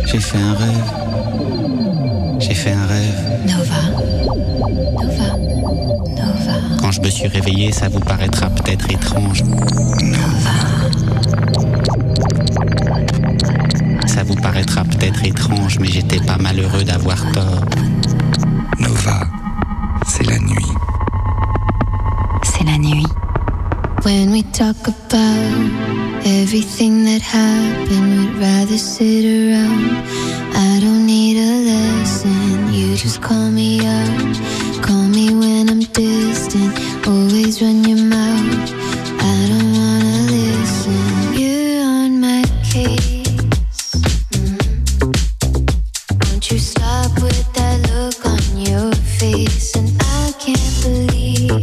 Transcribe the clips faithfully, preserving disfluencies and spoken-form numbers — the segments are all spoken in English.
J'ai fait un rêve. J'ai fait un rêve. Nova. Nova. Nova. Quand je me suis réveillé, ça vous paraîtra peut-être étrange. Nova. Ça vous paraîtra peut-être étrange, mais j'étais pas malheureux d'avoir tort. Nova, c'est la nuit. C'est la nuit. When we talk about everything that happened, we'd rather sit around. I don't need a lesson, you just call me up. Call me when I'm distant, always run your mouth. I don't wanna listen, you're on my case. Mm-hmm. Won't you stop with that look on your face? And I can't believe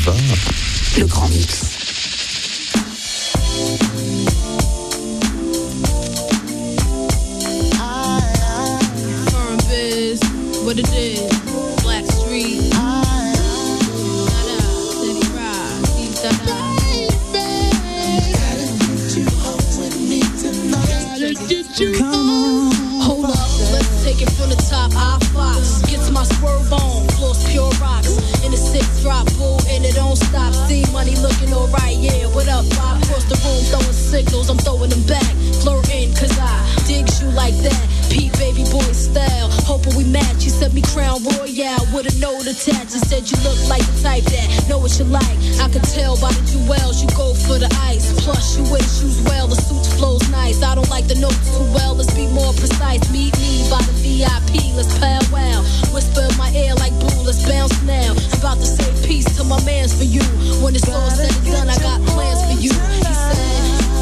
Nova, le grand mix. What it is, Black Street. Da-da, City Ride, deep da-da. Come on. Hold up, let's take it from the top. I Fox, get to my swerve on, floors pure rocks. In the six drop, bull, and it don't stop. See money looking alright, yeah. What up, Bob? Across the room, throwing signals, I'm throwing them back. Flirting, cause I digs you like that. Pete baby boy style, hoping we match. You sent me Crown Royale with a note attached. You said you look like the type that know what you like. I could tell by the jewels you go for the ice. Plus you wear shoes well, the suit flows nice. I don't like the notes too well, let's be more precise. Meet me by the V I P, let's powwow. Whisper in my ear like boo, let's bounce now. I'm about to say peace to my mans for you. When it's all said and done, I got plans for you. He said,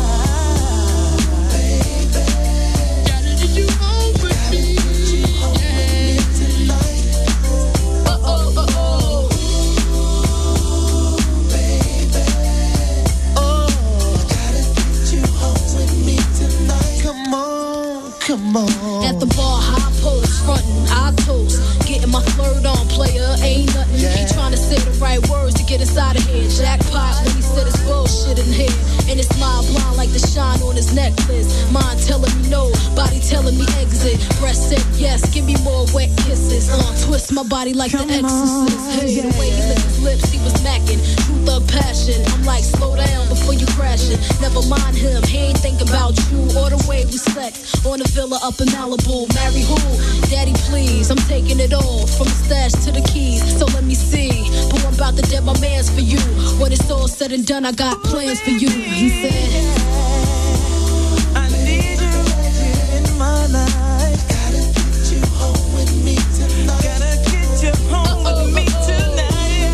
Come on. At the bar, high post, frontin', I toast. Getting my flirt on, player, ain't nothing. Yeah. He trying to say the right words to get inside of here. Jackpot when he said it's bullshit in here. And his smile blind like the shine on his necklace. Mind telling me no, body telling me exit. Breast said yes, give me more wet kisses. Uh, twist my body like Come the exorcist. On, hey, yeah. The way he licked his lips, he was macking. True thug passion. I'm like, slow down before you crashing. Never mind him, he ain't thinking about you or the way we sex. On the villa up in Malibu, marry who? Daddy please, I'm taking it all, from the stash to the keys, so let me see. But I'm about to dead my mans for you. When it's all said and done, I got plans for you. He said, I need you right here in my life. Gotta get you home with me tonight. Gotta get you home Uh-oh, with me tonight.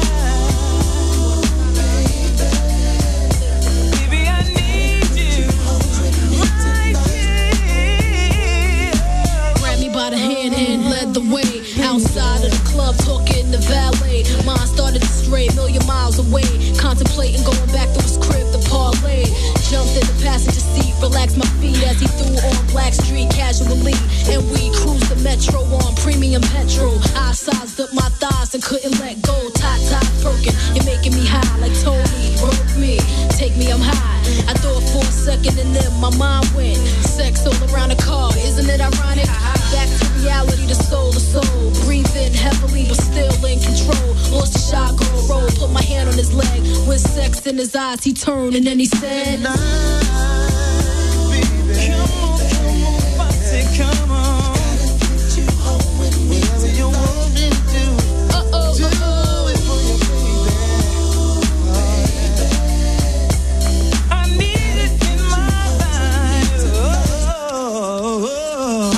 By the hand and led the way outside of the club, talking the valet. Mine started to stray, million miles away, contemplating going back to his crib to parlay. Jumped in the passenger seat, relaxed my feet as he threw on Black Street casually, and we cruised the metro on premium petrol. I sized up my thighs and couldn't let go. Tot tot perking, you're making me high like Tony. Broke me, take me, I'm high. I thought for a second and then my mind went. Sex all around the car, isn't it ironic? Back to reality, the soul to soul. Breathe in heavily, but still in control. Lost the shotgun roll, put my hand on his leg. With sex in his eyes, he turned and then he said, Night, baby. Come on, come on, I said, come on. Gotta get you home with me. Whatever you want me to do. Uh-oh, do uh-oh. It for you, baby. Oh, yeah. I need it in my life. Oh, oh, oh.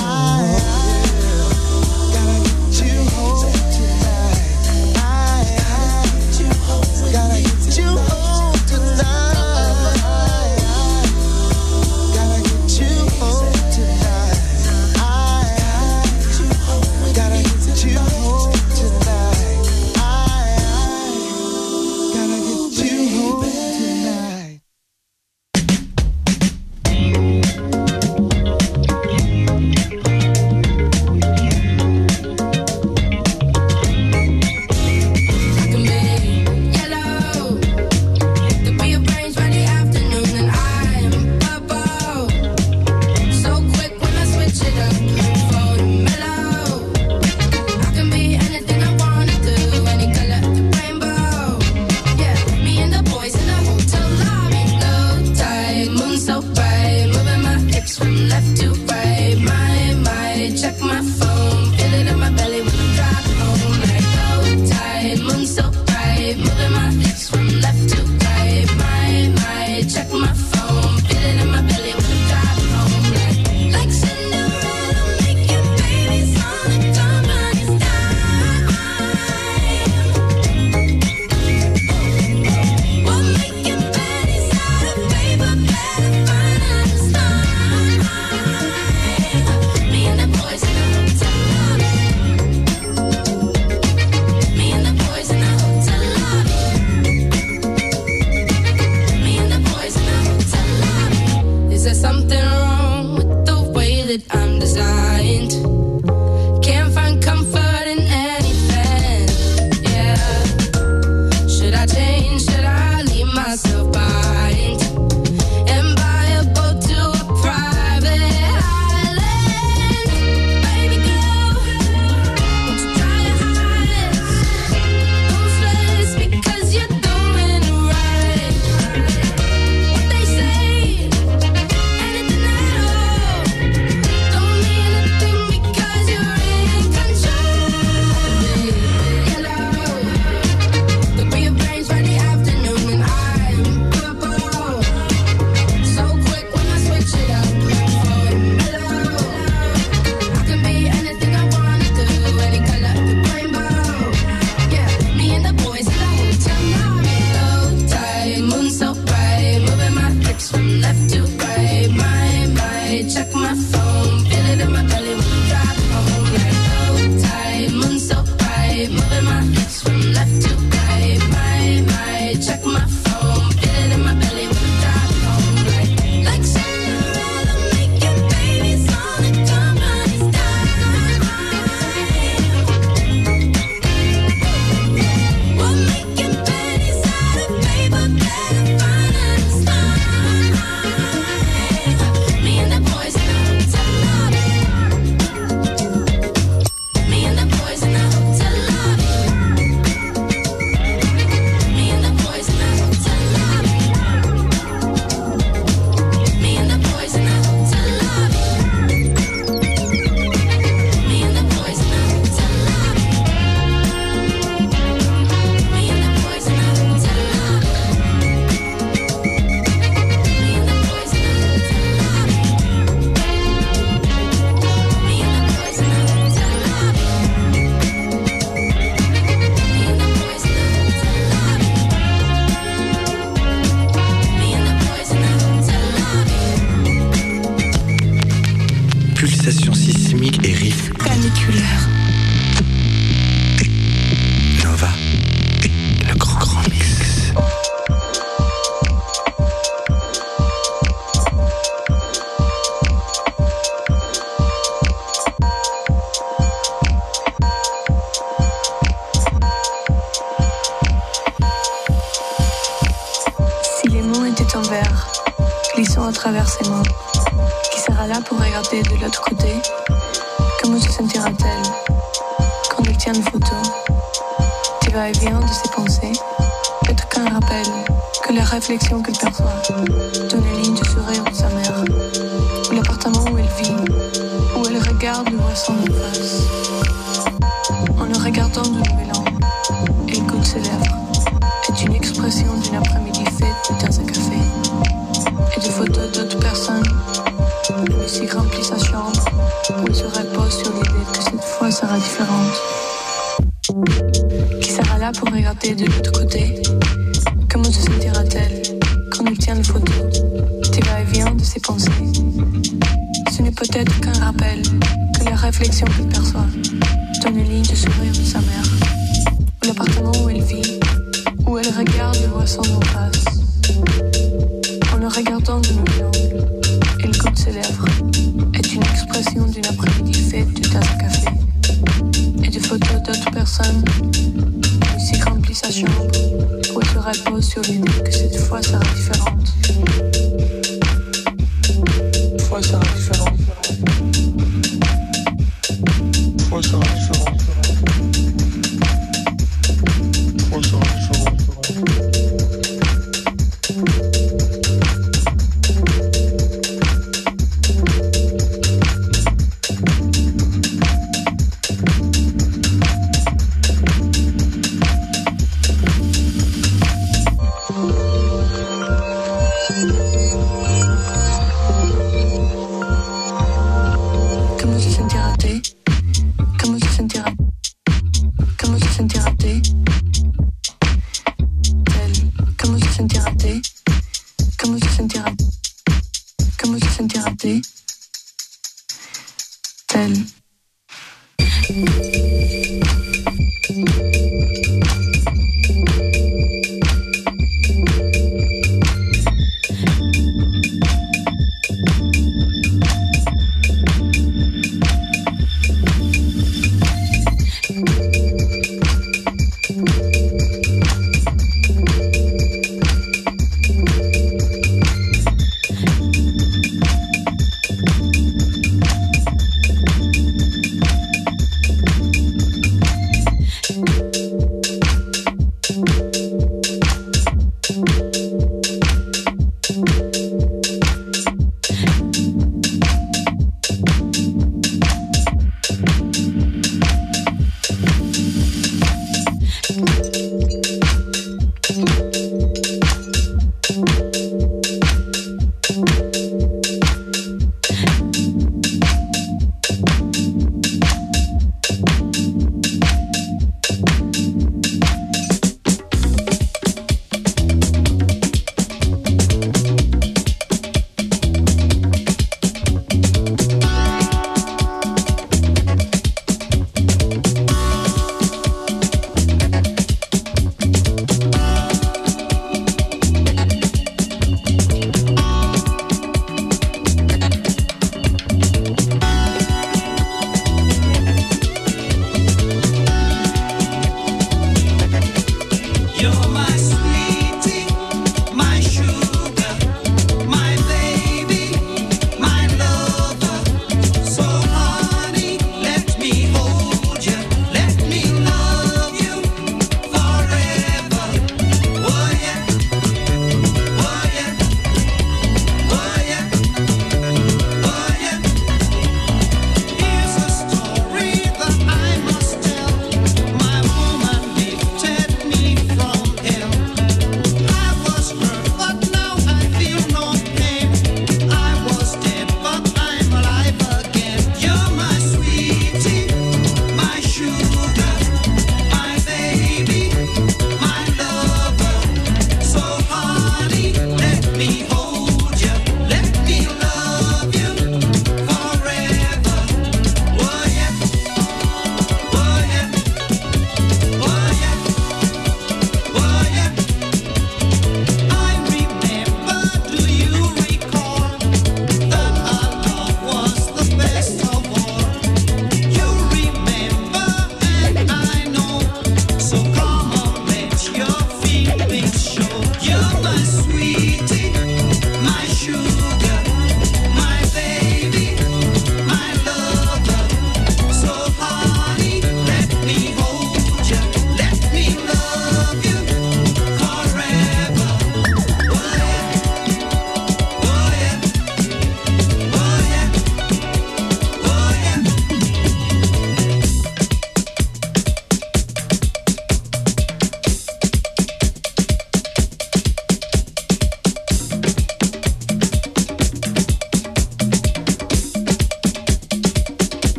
traverser moi. Qui sera là pour regarder de l'autre côté? Comment se sentira-t-elle quand elle tient une photo? Tu va-et-vient de ses pensées, peut-être qu'un rappel que les réflexions qu'elle perçoit donnent les lignes du sourire de sa mère, ou l'appartement où elle vit, où elle regarde le boisson en face. En le regardant de nouvel an, elle goûte ses lèvres, est une expression d'une après-midi faite dans un café, et des photos d'autres personnes. La musique remplit sa chambre, où elle se repose sur l'idée que cette fois sera différente. Qui sera là pour regarder de l'autre côté? Comment se sentira-t-elle quand elle tient une photo des va-et-vient de ses pensées? Ce n'est peut-être qu'un rappel que les réflexions qu'elle perçoit donnent les lignes de sourire de sa mère, ou l'appartement où elle vit, où elle regarde le boisson en face. En le regardant de nouveau, elle goûte ses lèvres, est une expression d'une après-midi faite de tasse de café, et de photos d'autres personnes. La musique remplit sa chambre, où elle se repose sur l'idée que cette fois sera différente. Cette fois sera différente. Cette fois sera différente. Cette fois sera différente.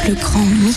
Le Grand Mix.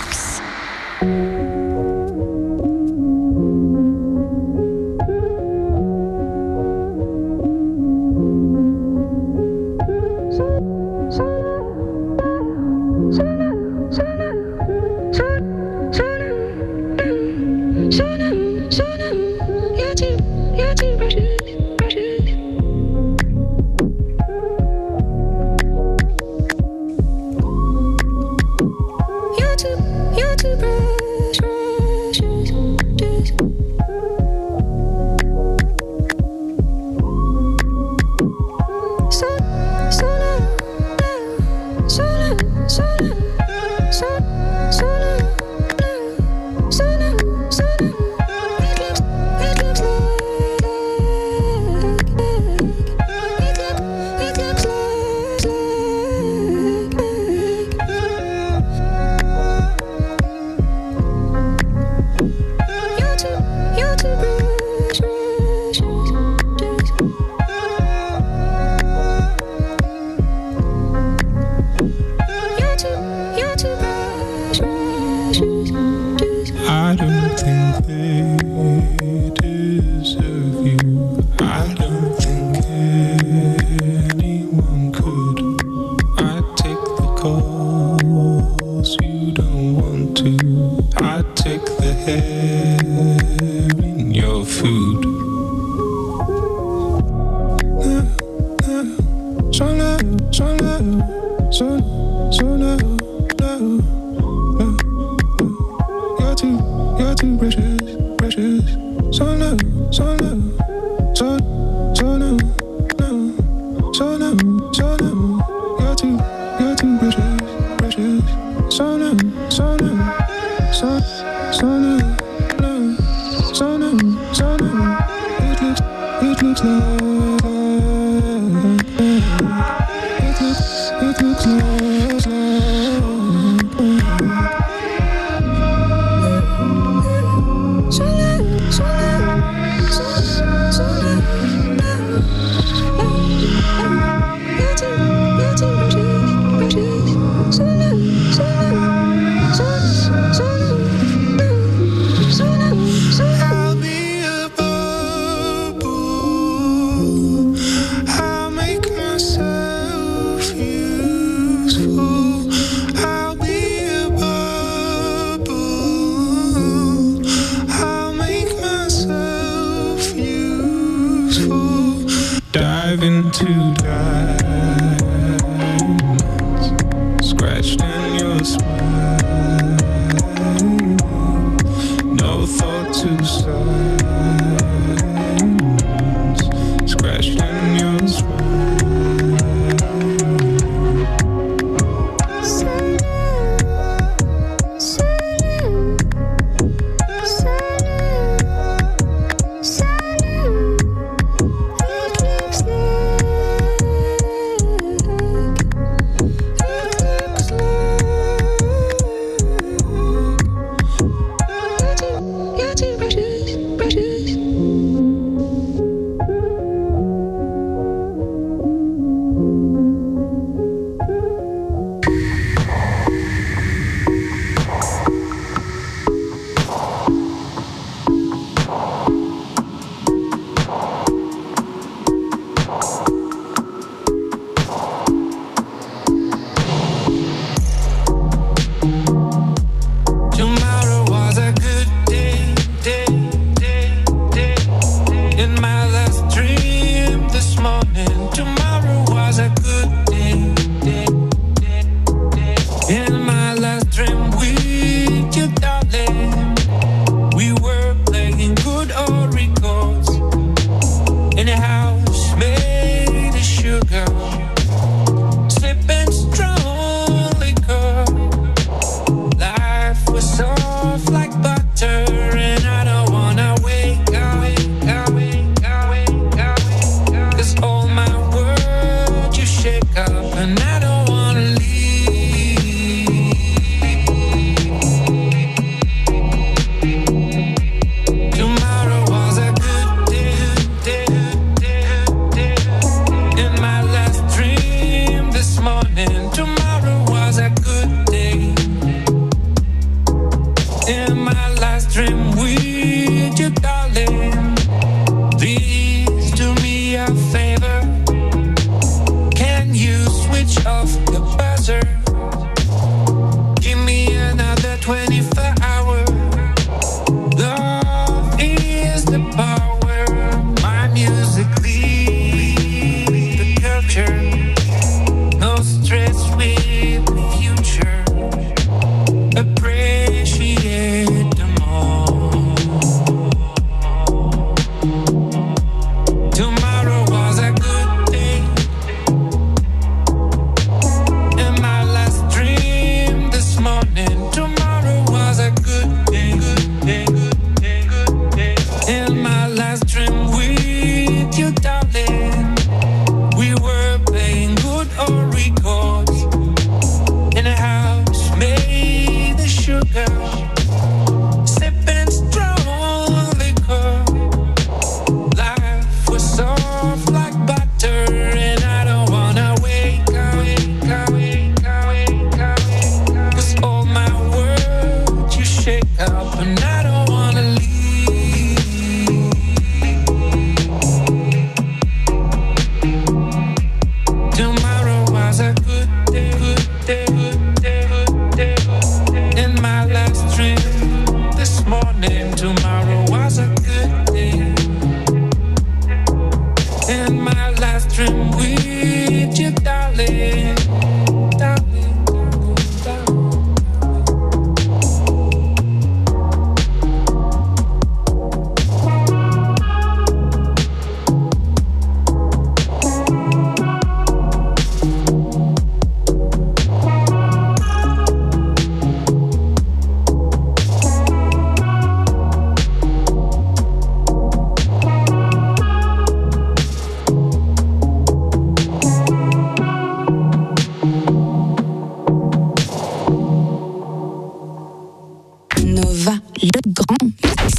le grand mix.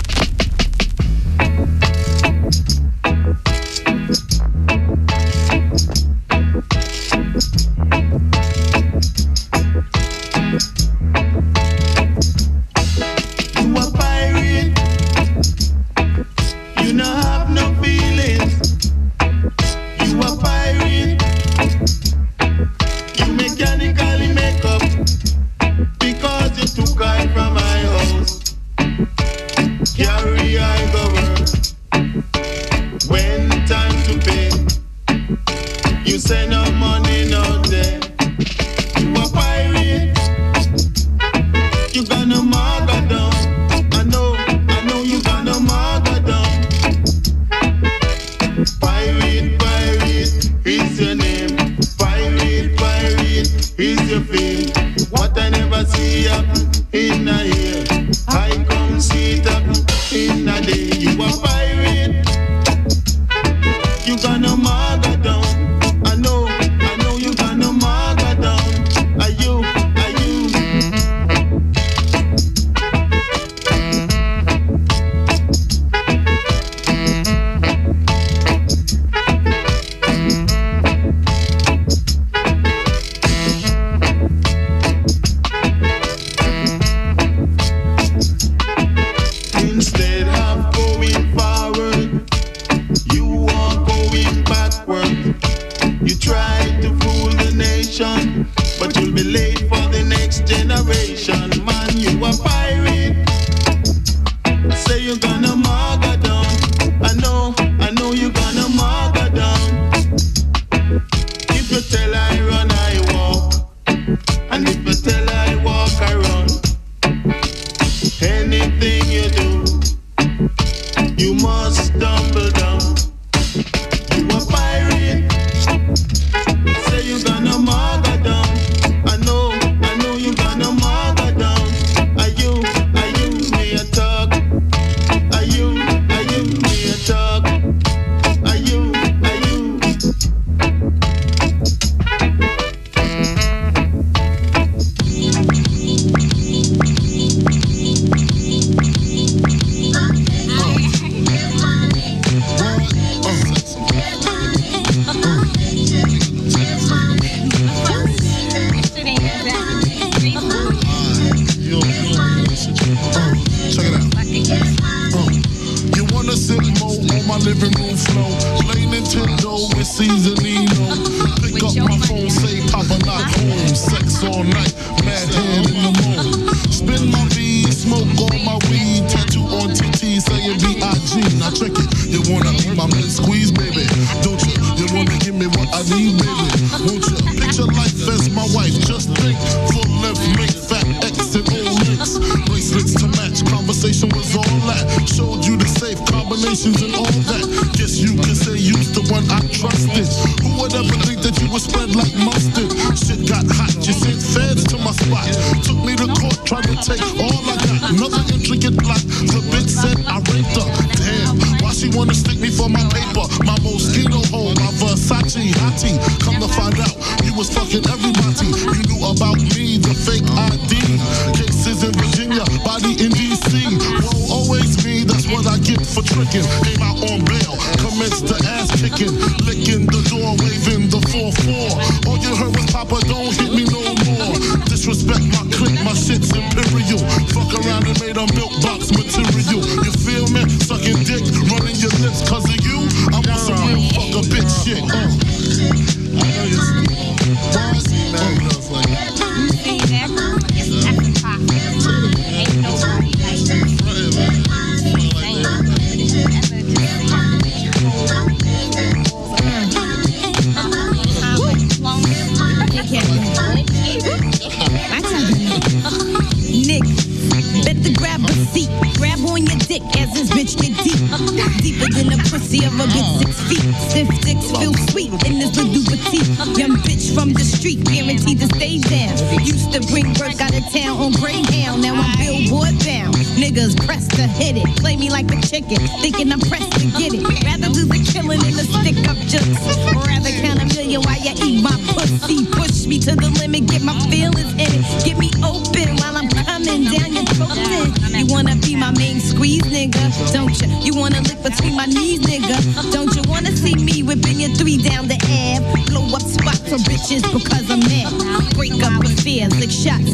Thinking I'm pressed to get it. Rather do the killing than the stick up jokes. Or rather count a million while you eat my pussy. Push me to the limit, get my feelings in it. Get me open while I'm coming down your throat. You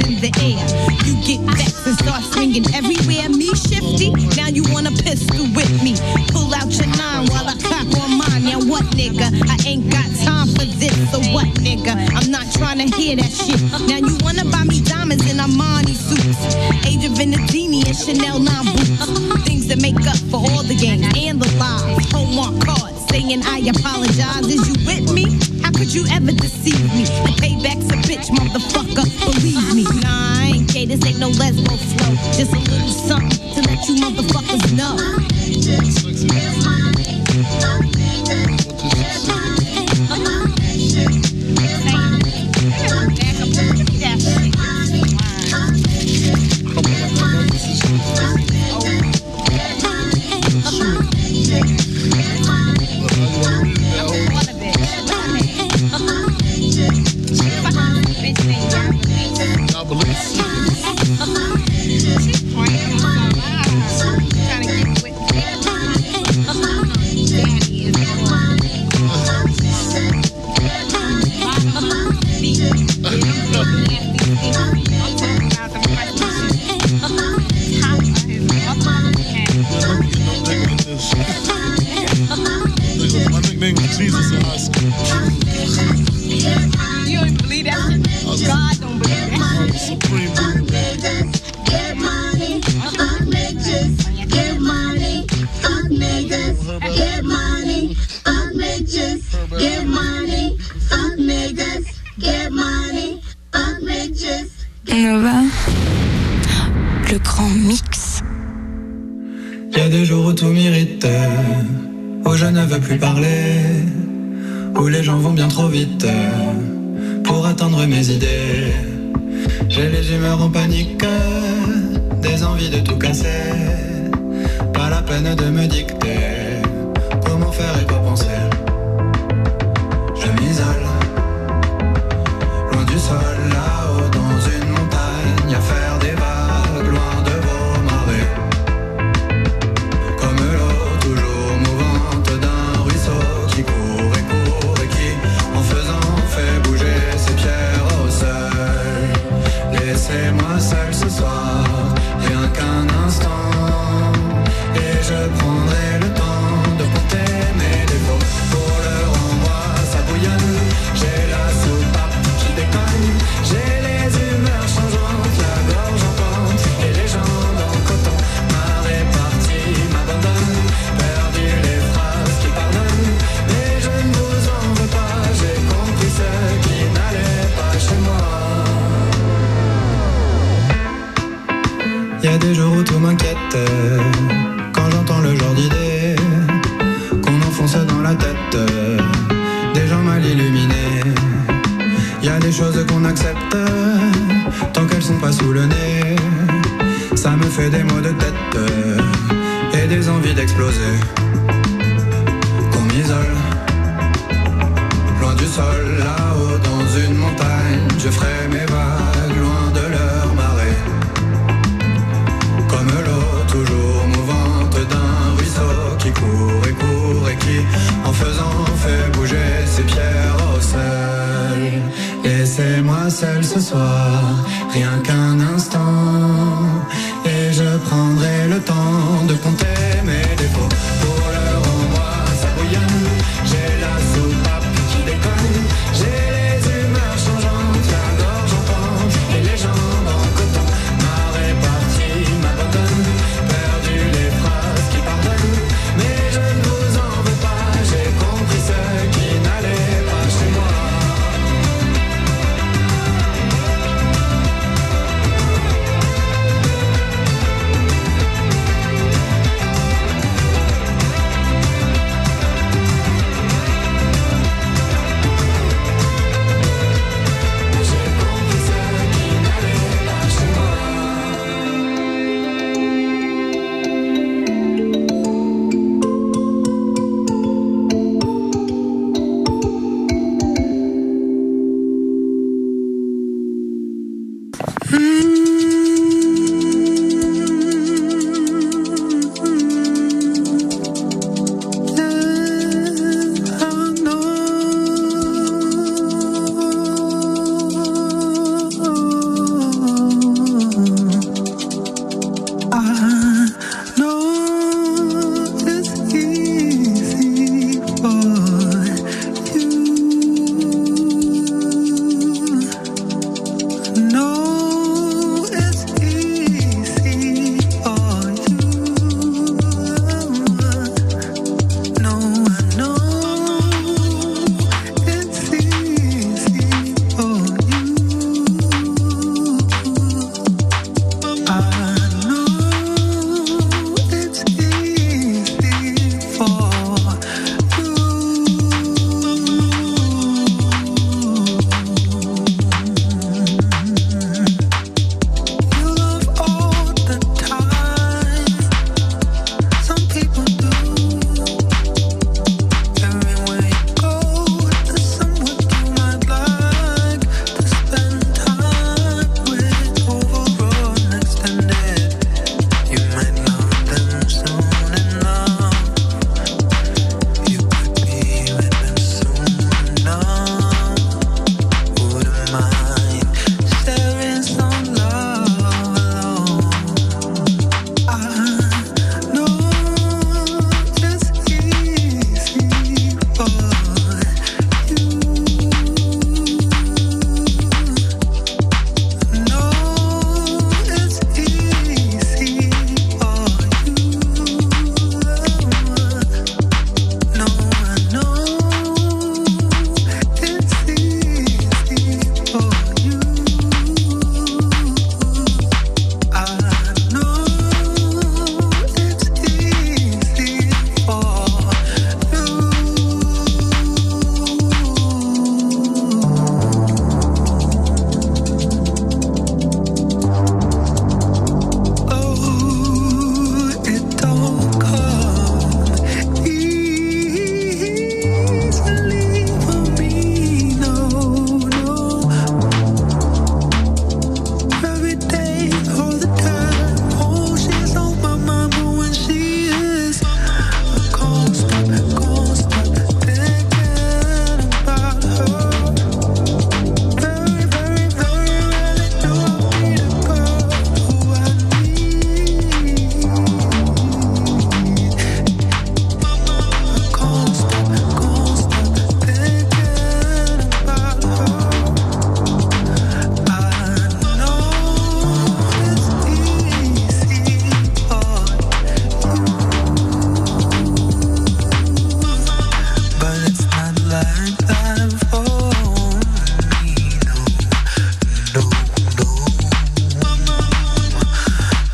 in the air. You get vexed and start swinging everywhere. Me shifty, now you want a pistol with me. Pull out your nine while I cock on mine. Now what, nigga? I ain't got time for this. So what, nigga? I'm not trying to hear that shit. Now you wanna buy me diamonds in Armani suits, Age of Venedini and Chanel nine boots. Things that make up for all the games and the lies. Hallmark cards saying I apologize. Is you with me? How could you ever deceive me? The payback's a bitch, motherfucker, believe me. Nah, I ain't gay, this ain't no lesbo flow. Just a little something to let you motherfuckers know. Le grand mix. Il y a des jours où tout m'irrite, où je ne veux plus parler, où les gens vont bien trop vite pour atteindre mes idées. J'ai les humeurs en panique, des envies de tout casser. Pas la peine de me dicter comment faire et quoi penser. Je m'isole, loin du sol, là-haut dans une montagne, à faire des vagues, loin de vos marées. Comme l'eau toujours mouvante d'un ruisseau qui court et court et qui, en faisant, fait bouger ses pierres au sol. Laissez-moi seul ce soir, rien qu'un instant, et je prendrai le temps de compter mes défauts. Pour le renvoi, ça bouillonne, j'ai la soupape qui déconne, j'ai les humeurs changeantes, la gorge en pente, et les jambes en coton. Ma répartie m'abandonne, perdu les phrases qui pardonnent, mais je ne vous en veux pas, j'ai compris ce qui n'allait pas chez moi. Y a des jours où tout m'inquiète, quand j'entends le genre d'idées qu'on enfonce dans la tête des gens mal illuminés. Y a des choses qu'on accepte tant qu'elles sont pas sous le nez. Ça me fait des maux de tête et des envies d'exploser. Qu'on m'isole, loin du sol, là-haut dans une montagne, je ferai mes vagues loin de leur marée. Comme l'eau toujours mouvante d'un ruisseau qui court et court et qui, en faisant, fait bouger ses pierres au sol. Laissez-moi seul ce soir, rien qu'un instant, et je prendrai le temps de compter mes défauts. Pour le renvoi, ça bouillonne, j'ai la soupape qui déconne, j'ai les humeurs changeantes, la gorge en pente et les jambes en coton. Ma répartie m'abandonne, perdu les phrases qui pardonnent, mais je ne vous en veux pas, j'ai compris ce qui n'allait pas chez moi.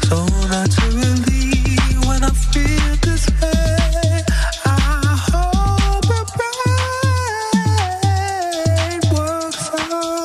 So naturally, when I feel this way, I hope my brain works out.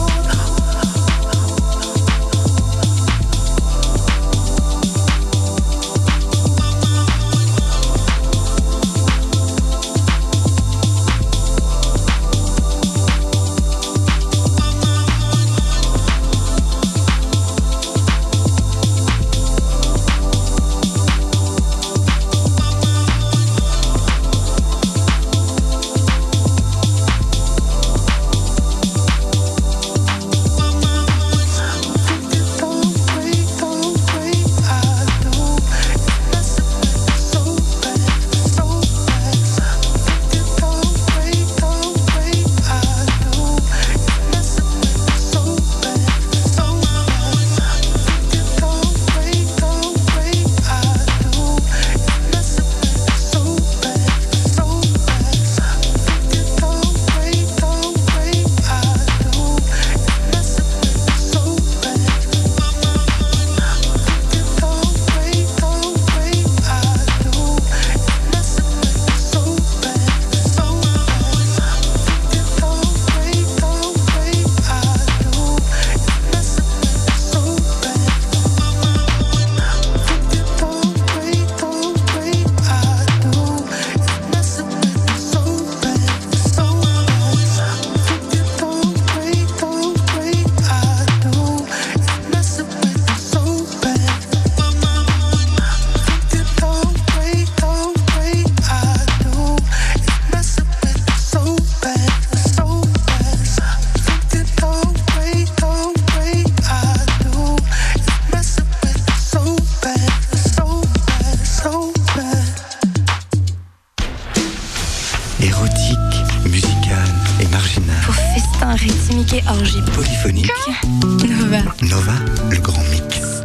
Polyphonique. Nova. Nova, le grand mix.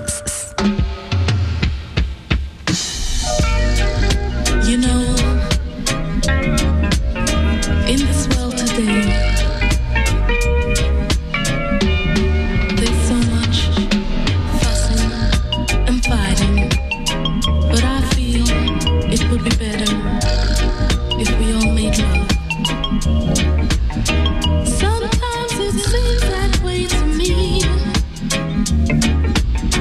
You know, in this world today, there's so much fussing and fighting, but I feel it would be better if we all made love. Sometimes it seems that way to me.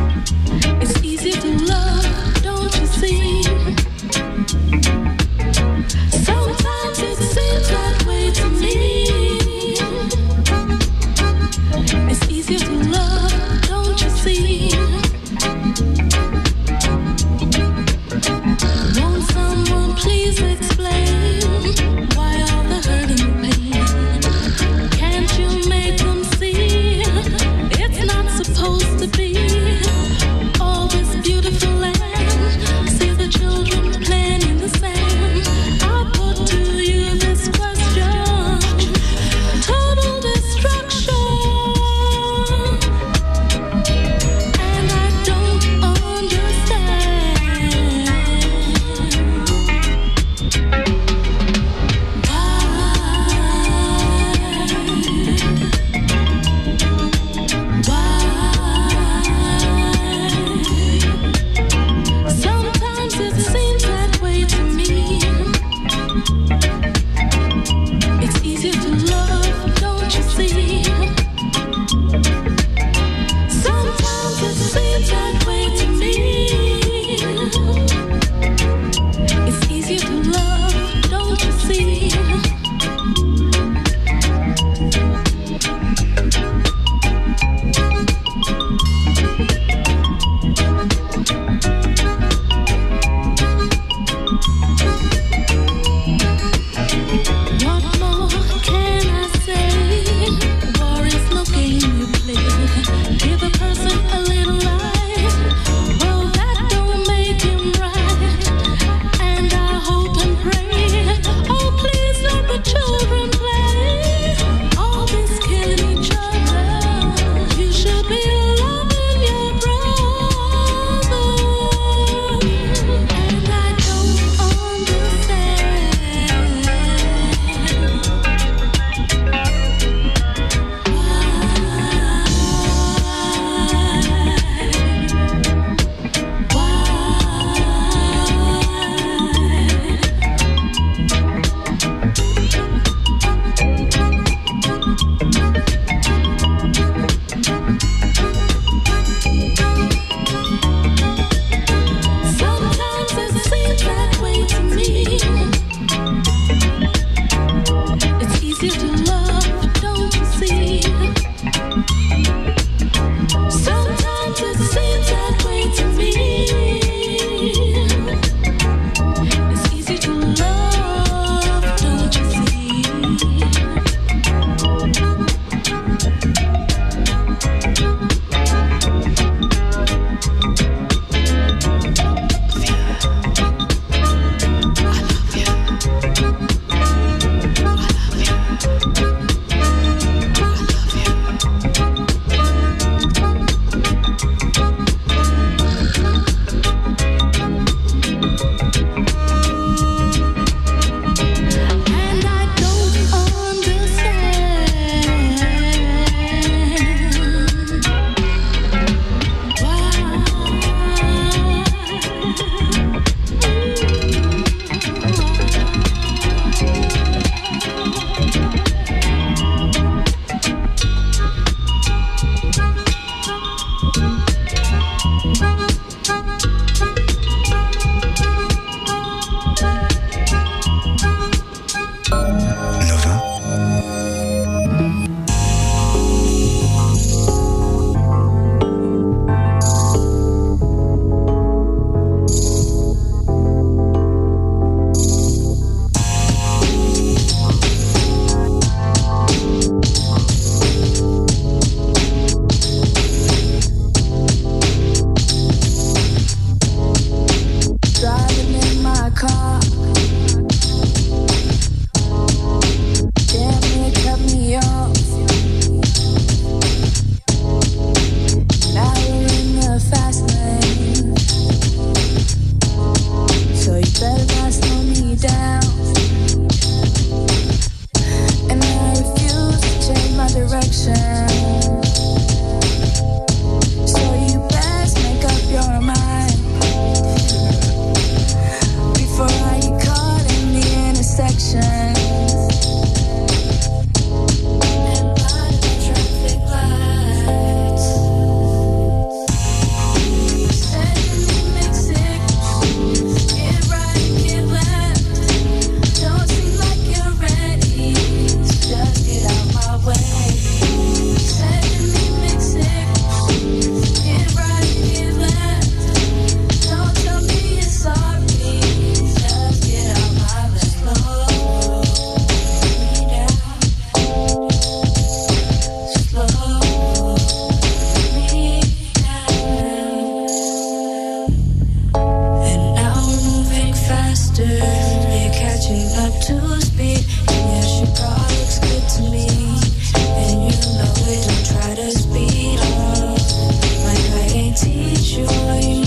need you.